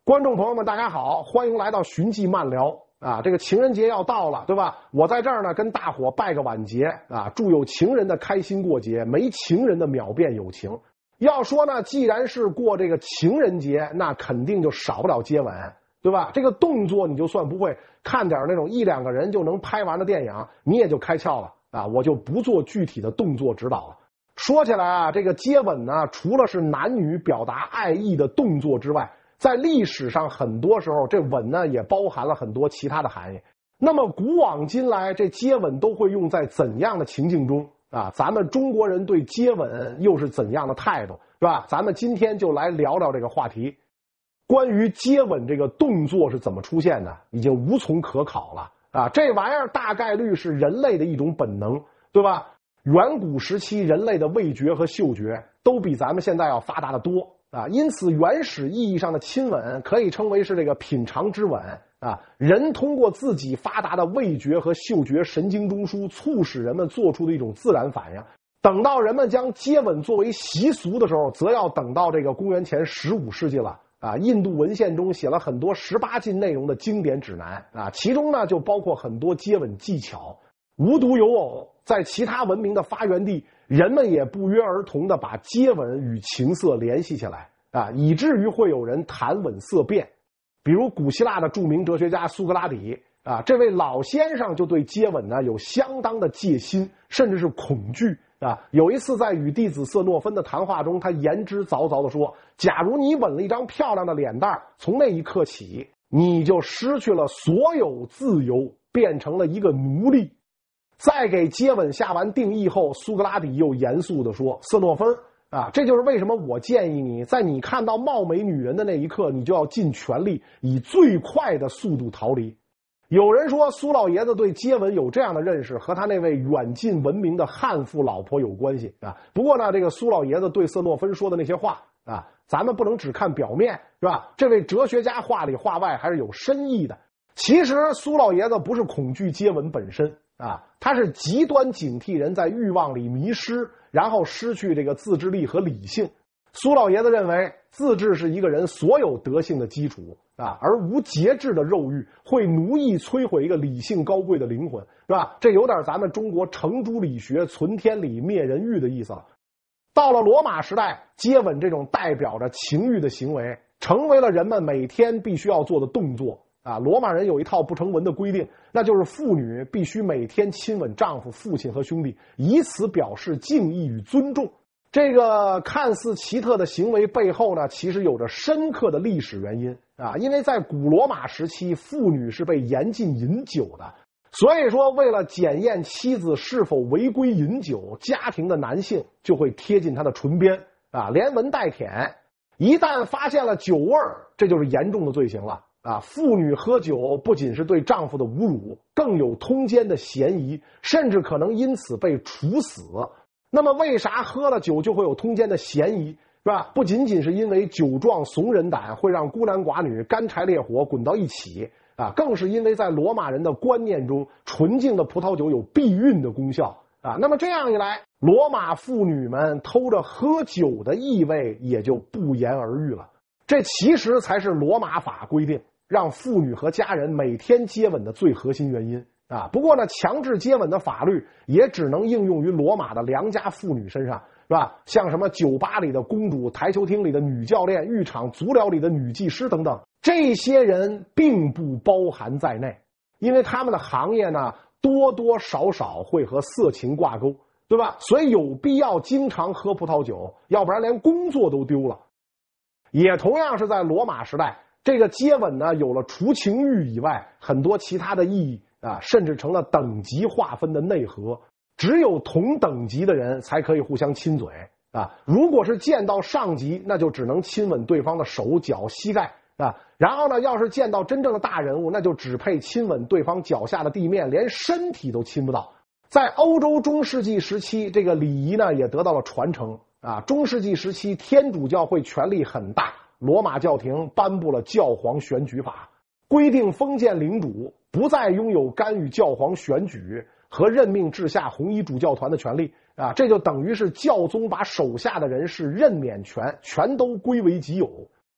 观众朋友们，大家好，欢迎来到寻迹漫聊啊！这个情人节要到了，对吧？我在这儿呢，跟大伙拜个晚节啊！祝有情人的开心过节，没情人的秒变有情。要说呢，既然是过这个情人节，那肯定就少不了接吻，对吧？这个动作你就算不会，看点那种一两个人就能拍完的电影，你也就开窍了啊！我就不做具体的动作指导了。说起来啊，这个接吻呢，除了是男女表达爱意的动作之外，在历史上很多时候，这吻呢也包含了很多其他的含义。那么古往今来，这接吻都会用在怎样的情境中啊？咱们中国人对接吻又是怎样的态度，是吧？咱们今天就来聊聊这个话题。关于接吻这个动作是怎么出现的，已经无从可考了啊！这玩意儿大概率是人类的一种本能，对吧？远古时期，人类的味觉和嗅觉都比咱们现在要发达的多啊，因此原始意义上的亲吻可以称为是这个品尝之吻啊。人通过自己发达的味觉和嗅觉神经中枢，促使人们做出的一种自然反应。等到人们将接吻作为习俗的时候，则要等到这个公元前15世纪了啊。印度文献中写了很多18禁内容的经典指南啊，其中呢就包括很多接吻技巧。无独有偶，在其他文明的发源地，人们也不约而同地把接吻与情色联系起来啊，以至于会有人谈吻色变。比如古希腊的著名哲学家苏格拉底啊，这位老先生就对接吻呢有相当的戒心，甚至是恐惧啊。有一次在与弟子色诺芬的谈话中，他言之凿凿地说，假如你吻了一张漂亮的脸蛋，从那一刻起你就失去了所有自由，变成了一个奴隶。在给接吻下完定义后，苏格拉底又严肃地说，色诺芬啊，这就是为什么我建议你在你看到貌美女人的那一刻，你就要尽全力以最快的速度逃离。有人说苏老爷子对接吻有这样的认识，和他那位远近闻名的悍妇老婆有关系啊。不过呢，这个苏老爷子对色诺芬说的那些话啊，咱们不能只看表面，是吧？这位哲学家话里话外还是有深意的。其实苏老爷子不是恐惧接吻本身啊，他是极端警惕人在欲望里迷失，然后失去这个自制力和理性。苏老爷子认为，自制是一个人所有德性的基础啊，而无节制的肉欲会奴役摧毁一个理性高贵的灵魂，是吧？这有点咱们中国程朱理学存天理灭人欲的意思了。到了罗马时代，接吻这种代表着情欲的行为，成为了人们每天必须要做的动作。啊，罗马人有一套不成文的规定，那就是妇女必须每天亲吻丈夫、父亲和兄弟，以此表示敬意与尊重。这个看似奇特的行为背后呢，其实有着深刻的历史原因啊。因为在古罗马时期，妇女是被严禁饮酒的，所以说为了检验妻子是否违规饮酒，家庭的男性就会贴近她的唇边啊，连闻带舔，一旦发现了酒味儿，这就是严重的罪行了。啊，妇女喝酒不仅是对丈夫的侮辱，更有通奸的嫌疑，甚至可能因此被处死。那么为啥喝了酒就会有通奸的嫌疑，是吧？不仅仅是因为酒壮怂人胆会让孤男寡女干柴烈火滚到一起啊，更是因为在罗马人的观念中，纯净的葡萄酒有避孕的功效啊。那么这样一来，罗马妇女们偷着喝酒的意味也就不言而喻了。这其实才是罗马法规定让妇女和家人每天接吻的最核心原因啊。不过呢，强制接吻的法律也只能应用于罗马的良家妇女身上，是吧？像什么酒吧里的公主、台球厅里的女教练、浴场足疗里的女技师等等，这些人并不包含在内，因为他们的行业呢，多多少少会和色情挂钩，对吧？所以有必要经常喝葡萄酒，要不然连工作都丢了。也同样是在罗马时代，这个接吻呢有了除情欲以外很多其他的意义啊，甚至成了等级划分的内核。只有同等级的人才可以互相亲嘴啊，如果是见到上级，那就只能亲吻对方的手脚膝盖啊。然后呢，要是见到真正的大人物，那就只配亲吻对方脚下的地面，连身体都亲不到。在欧洲中世纪时期，这个礼仪呢也得到了传承啊。中世纪时期，天主教会权力很大，罗马教廷颁布了教皇选举法，规定封建领主不再拥有干预教皇选举和任命治下红衣主教团的权利啊。这就等于是教宗把手下的人事任免权全都归为己有。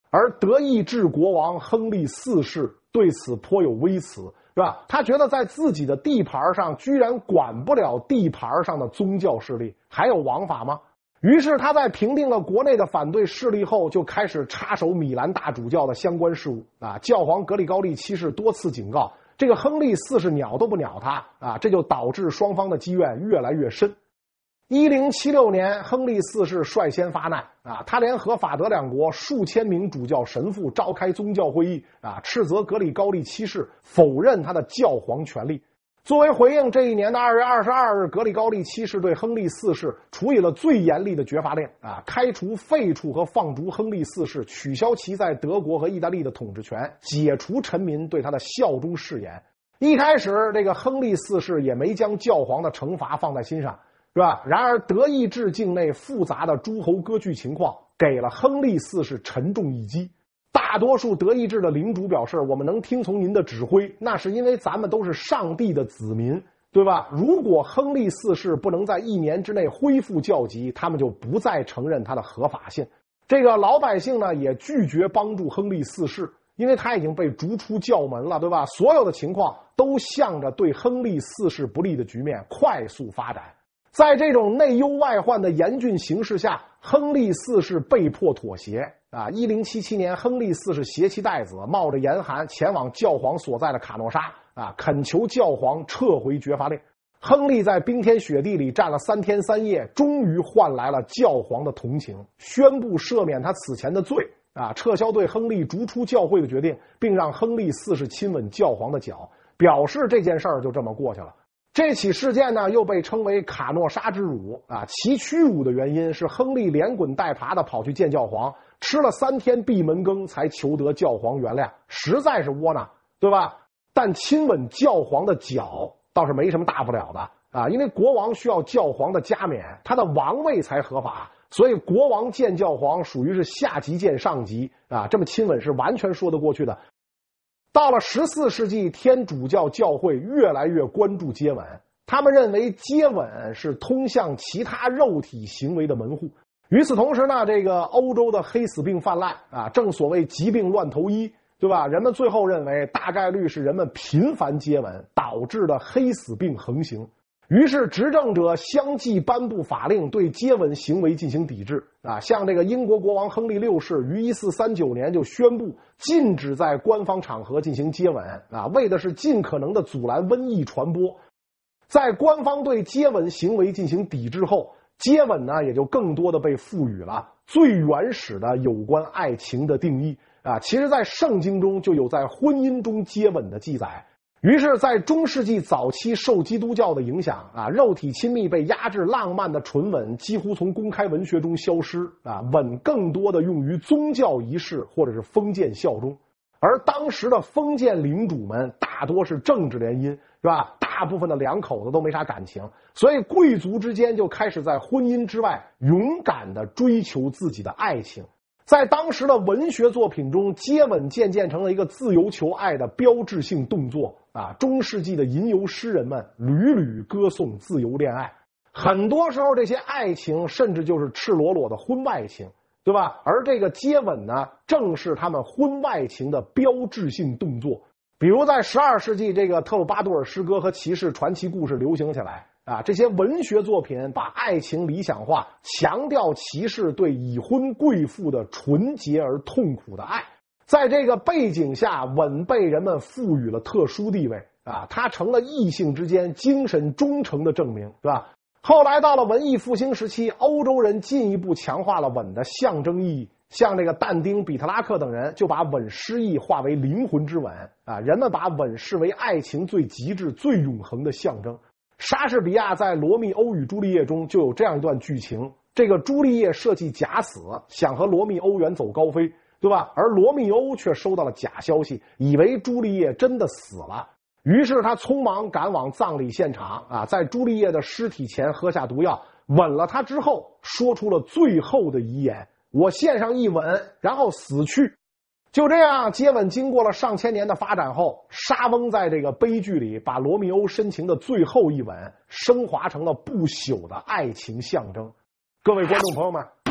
而德意志国王亨利四世对此颇有微词，是吧？他觉得在自己的地盘上居然管不了地盘上的宗教势力，还有王法吗？于是他在平定了国内的反对势力后，就开始插手米兰大主教的相关事务啊。教皇格里高利七世多次警告，这个亨利四世鸟都不鸟他啊，这就导致双方的积怨越来越深。1076年，亨利四世率先发难啊，他联合法德两国数千名主教神父召开宗教会议啊，斥责格里高利七世否认他的教皇权力。作为回应，这一年的2月22日，格里高利七世对亨利四世处以了最严厉的绝罚令啊，开除、废黜和放逐亨利四世，取消其在德国和意大利的统治权，解除臣民对他的效忠誓言。一开始，这个亨利四世也没将教皇的惩罚放在心上，是吧？然而，德意志境内复杂的诸侯割据情况给了亨利四世沉重一击。大多数德意志的领主表示，我们能听从您的指挥，那是因为咱们都是上帝的子民，对吧？如果亨利四世不能在1年之内恢复教籍，他们就不再承认他的合法性。这个老百姓呢，也拒绝帮助亨利四世，因为他已经被逐出教门了，对吧？所有的情况都向着对亨利四世不利的局面快速发展。在这种内忧外患的严峻形势下，亨利四世被迫妥协啊。1077年，亨利四世携其代子，冒着严寒前往教皇所在的卡诺沙啊，恳求教皇撤回绝罚令。亨利在冰天雪地里站了3天3夜，终于换来了教皇的同情，宣布赦免他此前的罪啊，撤销对亨利逐出教会的决定，并让亨利四世亲吻教皇的脚，表示这件事儿就这么过去了。这起事件呢，又被称为卡诺沙之辱啊。其屈辱的原因是亨利连滚带爬的跑去见教皇，吃了3天闭门羹才求得教皇原谅，实在是窝囊，对吧？但亲吻教皇的脚倒是没什么大不了的啊，因为国王需要教皇的加冕，他的王位才合法，所以国王见教皇属于是下级见上级啊，这么亲吻是完全说得过去的。到了14世纪，天主教教会越来越关注接吻，他们认为接吻是通向其他肉体行为的门户。与此同时呢，这个欧洲的黑死病泛滥啊，正所谓疾病乱投医，对吧？人们最后认为大概率是人们频繁接吻导致的黑死病横行。于是执政者相继颁布法令对接吻行为进行抵制啊，像这个英国国王亨利六世于1439年就宣布禁止在官方场合进行接吻啊，为的是尽可能的阻拦瘟疫传播。在官方对接吻行为进行抵制后，接吻呢也就更多的被赋予了最原始的有关爱情的定义啊，其实在圣经中就有在婚姻中接吻的记载。于是在中世纪早期受基督教的影响啊，肉体亲密被压制，浪漫的唇吻几乎从公开文学中消失啊，吻更多的用于宗教仪式或者是封建效忠。而当时的封建领主们大多是政治联姻，是吧？大部分的两口子都没啥感情，所以贵族之间就开始在婚姻之外勇敢地追求自己的爱情。在当时的文学作品中，接吻渐渐成了一个自由求爱的标志性动作啊！中世纪的吟游诗人们屡屡歌颂自由恋爱，很多时候这些爱情甚至就是赤裸裸的婚外情，对吧？而这个接吻呢，正是他们婚外情的标志性动作。比如在12世纪，这个特鲁巴多尔诗歌和骑士传奇故事流行起来啊，这些文学作品把爱情理想化，强调骑士对已婚贵妇的纯洁而痛苦的爱。在这个背景下，吻被人们赋予了特殊地位啊，它成了异性之间精神忠诚的证明，对吧？后来到了文艺复兴时期，欧洲人进一步强化了吻的象征意义，像这个但丁、比特拉克等人就把吻诗意化为灵魂之吻啊，人们把吻视为爱情最极致、最永恒的象征。莎士比亚在《罗密欧与朱丽叶》中就有这样一段剧情，这个朱丽叶设计假死，想和罗密欧远走高飞，对吧？而罗密欧却收到了假消息，以为朱丽叶真的死了，于是他匆忙赶往葬礼现场啊，在朱丽叶的尸体前喝下毒药，吻了她之后，说出了最后的遗言：我献上一吻，然后死去。就这样，接吻经过了上千年的发展后，莎翁在这个悲剧里把罗密欧深情的最后一吻升华成了不朽的爱情象征。各位观众朋友们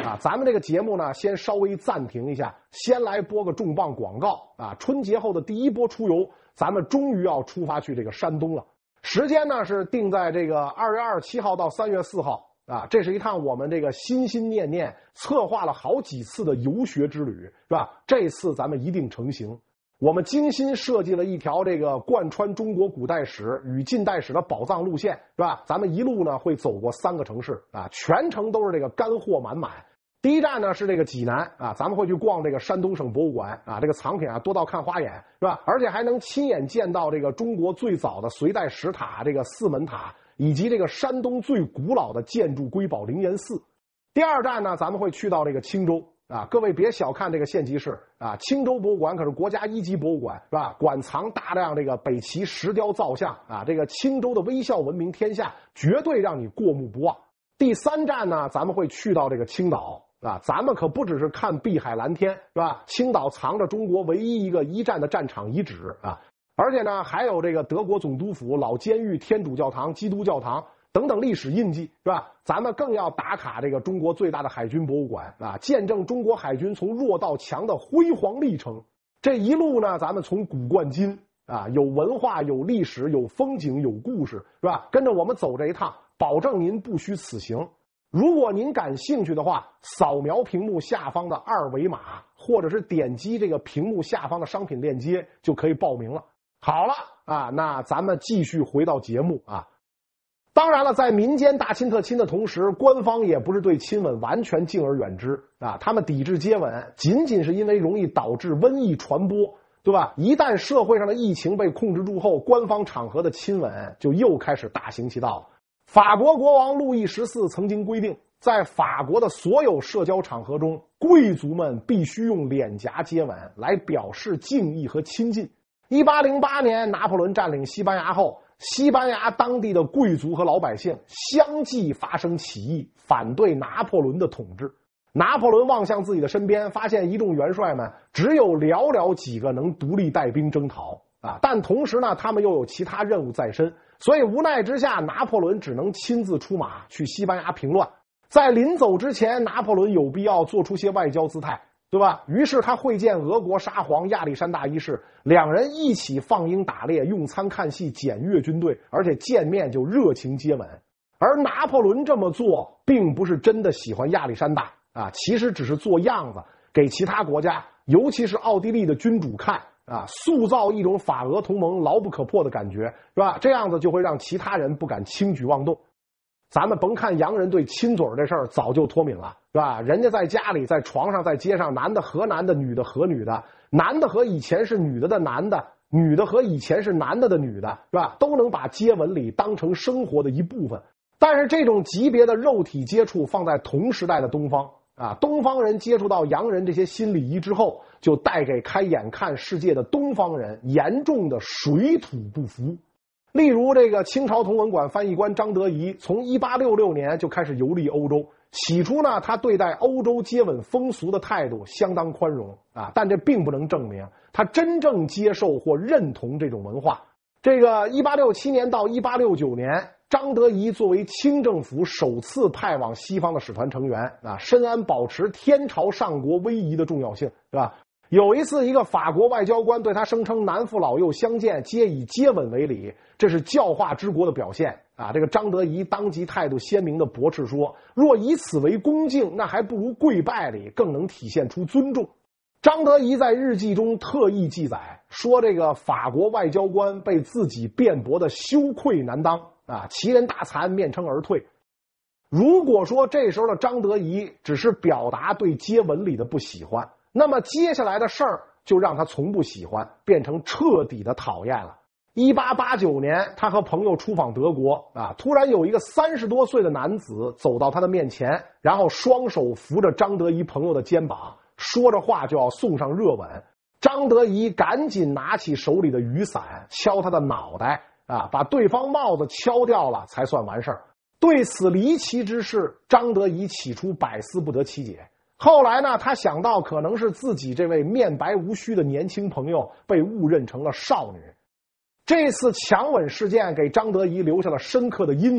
啊，咱们这个节目呢，先稍微暂停一下，先来播个重磅广告啊！春节后的第一波出游，咱们终于要出发去这个山东了。时间呢是定在这个2月27号到3月4号啊，这是一趟我们这个心心念念策划了好几次的游学之旅，是吧？这次咱们一定成行。我们精心设计了一条这个贯穿中国古代史与近代史的宝藏路线，是吧？咱们一路呢会走过3个城市啊，全程都是这个干货满满。第一站呢是这个济南啊，咱们会去逛这个山东省博物馆啊，这个藏品啊多到看花眼，是吧？而且还能亲眼见到这个中国最早的隋代石塔这个四门塔，以及这个山东最古老的建筑瑰宝灵岩寺。第二站呢，咱们会去到这个青州。啊，各位别小看这个县级市啊，青州博物馆可是国家1级博物馆，是吧？馆藏大量这个北齐石雕造像啊，这个青州的微笑闻名天下，绝对让你过目不忘。第3站呢，咱们会去到这个青岛啊，咱们可不只是看碧海蓝天，是吧？青岛藏着中国唯一一个1战的战场遗址啊，而且呢，还有这个德国总督府、老监狱、天主教堂、基督教堂等等历史印记，是吧？咱们更要打卡这个中国最大的海军博物馆啊，见证中国海军从弱到强的辉煌历程。这一路呢，咱们从古贯今啊，有文化、有历史、有风景、有故事，是吧？跟着我们走这一趟，保证您不虚此行。如果您感兴趣的话，扫描屏幕下方的2维码，或者是点击这个屏幕下方的商品链接，就可以报名了。好了啊，那咱们继续回到节目啊。当然了，在民间大亲特亲的同时，官方也不是对亲吻完全敬而远之啊。他们抵制接吻，仅仅是因为容易导致瘟疫传播，对吧？一旦社会上的疫情被控制住后，官方场合的亲吻就又开始大行其道了。法国国王路易14曾经规定，在法国的所有社交场合中，贵族们必须用脸颊接吻来表示敬意和亲近。1808年，拿破仑占领西班牙后，西班牙当地的贵族和老百姓相继发生起义，反对拿破仑的统治。拿破仑望向自己的身边，发现一众元帅们只有寥寥几个能独立带兵征讨啊，但同时呢，他们又有其他任务在身，所以无奈之下，拿破仑只能亲自出马去西班牙平乱。在临走之前，拿破仑有必要做出些外交姿态，对吧？于是他会见俄国沙皇亚历山大一世，两人一起放鹰打猎、用餐看戏、检阅军队，而且见面就热情接吻。而拿破仑这么做，并不是真的喜欢亚历山大啊，其实只是做样子，给其他国家，尤其是奥地利的君主看啊，塑造一种法俄同盟牢不可破的感觉，是吧？这样子就会让其他人不敢轻举妄动。咱们甭看洋人对亲嘴这事儿早就脱敏了，是吧？人家在家里、在床上、在街上，男的和男的，女的和女的，男的和以前是女的的男的，女的和以前是男的的女的，是吧？都能把接吻礼当成生活的一部分。但是这种级别的肉体接触放在同时代的东方啊，东方人接触到洋人这些新礼仪之后，就带给开眼看世界的东方人严重的水土不服。例如这个清朝同文馆翻译官张德仪从1866年就开始游历欧洲，起初呢，他对待欧洲接吻风俗的态度相当宽容啊，但这并不能证明他真正接受或认同这种文化。这个1867年到1869年，张德仪作为清政府首次派往西方的使团成员啊，深谙保持天朝上国威仪的重要性，是吧？有一次，一个法国外交官对他声称男父老幼相见，皆以接吻为礼，这是教化之国的表现啊！这个张德仪当即态度鲜明地驳斥说，若以此为恭敬，那还不如跪拜礼更能体现出尊重。张德仪在日记中特意记载说，这个法国外交官被自己辩驳的羞愧难当啊，其人大惭，面称而退。如果说这时候的张德仪只是表达对接吻礼的不喜欢，那么接下来的事儿就让他从不喜欢变成彻底的讨厌了。1889年，他和朋友出访德国啊，突然有一个30多岁的男子走到他的面前，然后双手扶着张德仪朋友的肩膀，说着话就要送上热吻。张德仪赶紧拿起手里的雨伞敲他的脑袋啊，把对方帽子敲掉了才算完事儿。对此离奇之事，张德仪起初百思不得其解。后来呢，他想到可能是自己这位面白无须的年轻朋友被误认成了少女。这次强吻事件给张德仪留下了深刻的阴影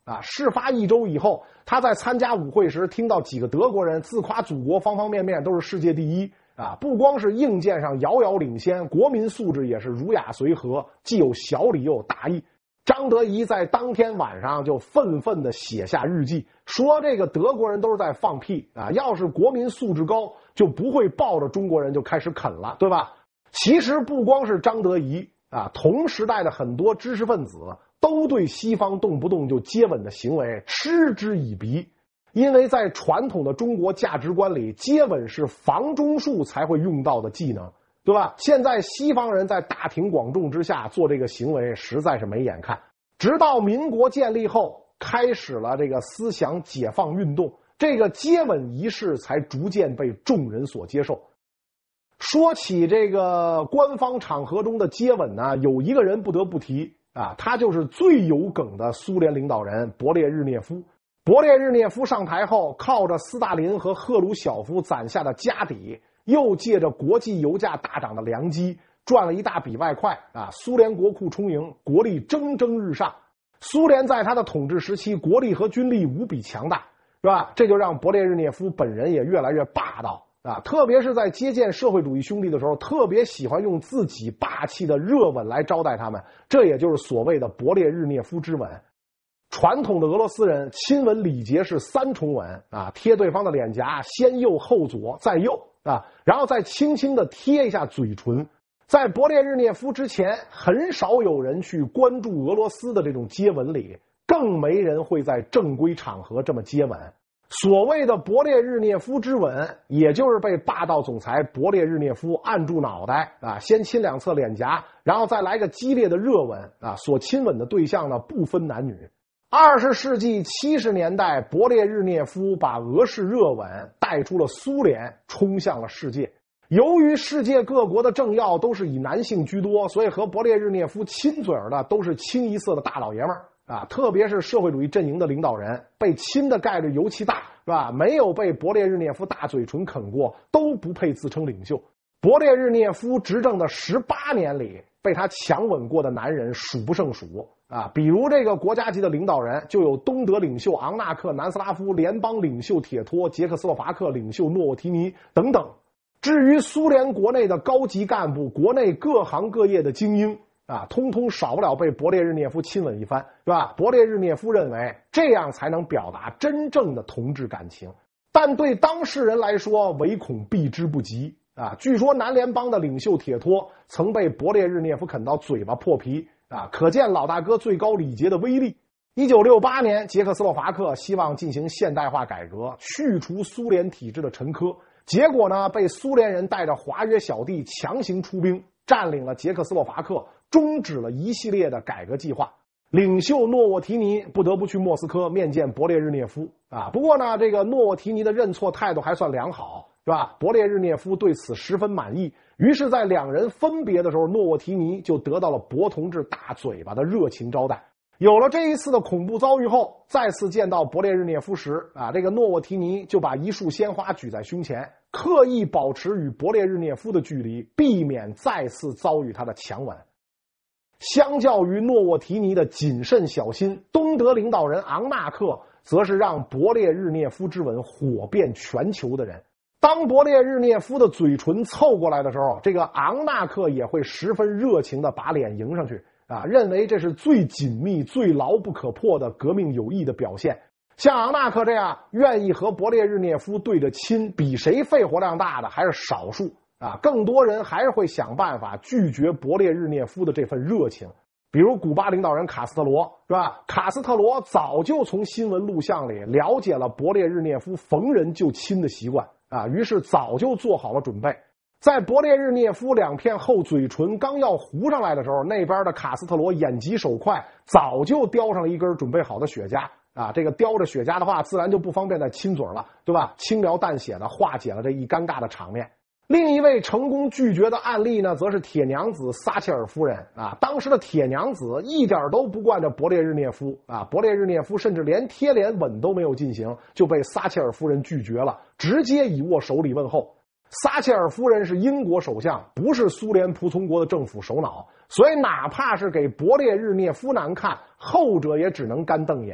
事发1周以后，他在参加舞会时听到几个德国人自夸祖国方方面面都是世界第一不光是硬件上遥遥领先，国民素质也是儒雅随和，既有小礼又有大义。张德仪在当天晚上就愤愤地写下日记，说这个德国人都是在放屁要是国民素质高，就不会抱着中国人就开始啃了，对吧？其实不光是张德仪同时代的很多知识分子都对西方动不动就接吻的行为嗤之以鼻，因为在传统的中国价值观里，接吻是房中术才会用到的技能，对吧？现在西方人在大庭广众之下做这个行为实在是没眼看。直到民国建立后，开始了这个思想解放运动，这个接吻仪式才逐渐被众人所接受。说起这个官方场合中的接吻呢，有一个人不得不提他就是最有梗的苏联领导人勃列日涅夫。勃列日涅夫上台后，靠着斯大林和赫鲁晓夫攒下的家底，又借着国际油价大涨的良机，赚了一大笔外快苏联国库充盈，国力蒸蒸日上。苏联在他的统治时期，国力和军力无比强大，是吧？这就让勃列日涅夫本人也越来越霸道特别是在接见社会主义兄弟的时候，特别喜欢用自己霸气的热吻来招待他们，这也就是所谓的勃列日涅夫之吻。传统的俄罗斯人亲吻礼节是3重吻贴对方的脸颊，先右后左再右然后再轻轻的贴一下嘴唇。在勃列日涅夫之前，很少有人去关注俄罗斯的这种接吻礼，更没人会在正规场合这么接吻。所谓的勃列日涅夫之吻，也就是被霸道总裁勃列日涅夫按住脑袋先亲2侧脸颊，然后再来个激烈的热吻所亲吻的对象呢不分男女。20世纪70年代，勃列日涅夫把俄式热吻带出了苏联，冲向了世界。由于世界各国的政要都是以男性居多，所以和勃列日涅夫亲嘴的都是清一色的大老爷们儿特别是社会主义阵营的领导人，被亲的概率尤其大，是吧？没有被勃列日涅夫大嘴唇啃过，都不配自称领袖。勃列日涅夫执政的18年里，被他强吻过的男人数不胜数比如这个国家级的领导人，就有东德领袖昂纳克、南斯拉夫联邦领袖铁托、捷克斯洛伐克领袖诺沃提尼等等。至于苏联国内的高级干部，国内各行各业的精英通通少不了被勃列日涅夫亲吻一番，是吧？勃列日涅夫认为这样才能表达真正的同志感情，但对当事人来说，唯恐避之不及据说南联邦的领袖铁托曾被勃列日涅夫啃到嘴巴破皮可见老大哥最高礼节的威力。1968年，捷克斯洛伐克希望进行现代化改革，去除苏联体制的陈疴，结果呢，被苏联人带着华约小弟强行出兵，占领了捷克斯洛伐克，终止了一系列的改革计划。领袖诺沃提尼不得不去莫斯科面见勃列日涅夫不过呢，这个诺沃提尼的认错态度还算良好，是吧？勃列日涅夫对此十分满意，于是在2人分别的时候，诺沃提尼就得到了勃同志大嘴巴的热情招待。有了这一次的恐怖遭遇后，再次见到勃列日涅夫时这个诺沃提尼就把一束鲜花举在胸前，刻意保持与勃列日涅夫的距离，避免再次遭遇他的强吻。相较于诺沃提尼的谨慎小心，东德领导人昂纳克则是让勃列日涅夫之吻火遍全球的人。当勃列日涅夫的嘴唇凑过来的时候，这个昂纳克也会十分热情地把脸迎上去认为这是最紧密、最牢不可破的革命友谊的表现。像昂纳克这样愿意和勃列日涅夫对着亲，比谁肺活量大的还是少数更多人还是会想办法拒绝勃列日涅夫的这份热情。比如古巴领导人卡斯特罗，是吧？卡斯特罗早就从新闻录像里了解了勃列日涅夫逢人就亲的习惯于是早就做好了准备。在勃列日涅夫2片厚嘴唇刚要糊上来的时候，那边的卡斯特罗眼疾手快，早就叼上了一根准备好的雪茄这个叼着雪茄的话，自然就不方便再亲嘴了，对吧？轻描淡写的化解了这一尴尬的场面。另一位成功拒绝的案例呢，则是铁娘子撒切尔夫人当时的铁娘子一点都不惯着勃列日涅夫勃列日涅夫甚至连贴脸吻都没有进行，就被撒切尔夫人拒绝了，直接以握手礼问候。撒切尔夫人是英国首相，不是苏联仆从国的政府首脑，所以哪怕是给勃列日涅夫难看，后者也只能干瞪眼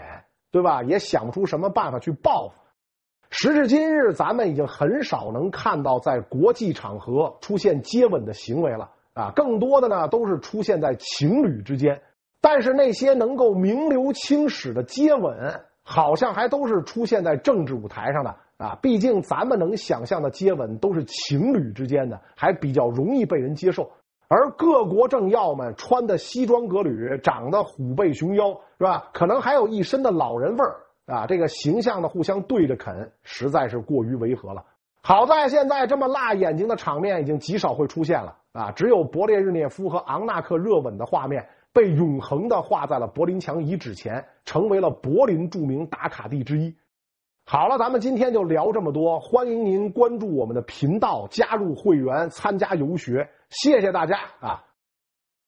对吧？也想不出什么办法去报复。时至今日，咱们已经很少能看到在国际场合出现接吻的行为了啊，更多的呢都是出现在情侣之间。但是那些能够名留青史的接吻，好像还都是出现在政治舞台上的啊。毕竟咱们能想象的接吻都是情侣之间的，还比较容易被人接受。而各国政要们穿的西装革履，长得虎背熊腰，是吧？可能还有一身的老人味儿啊，这个形象的互相对着啃，实在是过于违和了。好在现在这么辣眼睛的场面已经极少会出现了啊，只有勃列日涅夫和昂纳克热吻的画面被永恒地画在了柏林墙遗址前，成为了柏林著名打卡地之一。好了，咱们今天就聊这么多，欢迎您关注我们的频道，加入会员，参加游学，谢谢大家啊！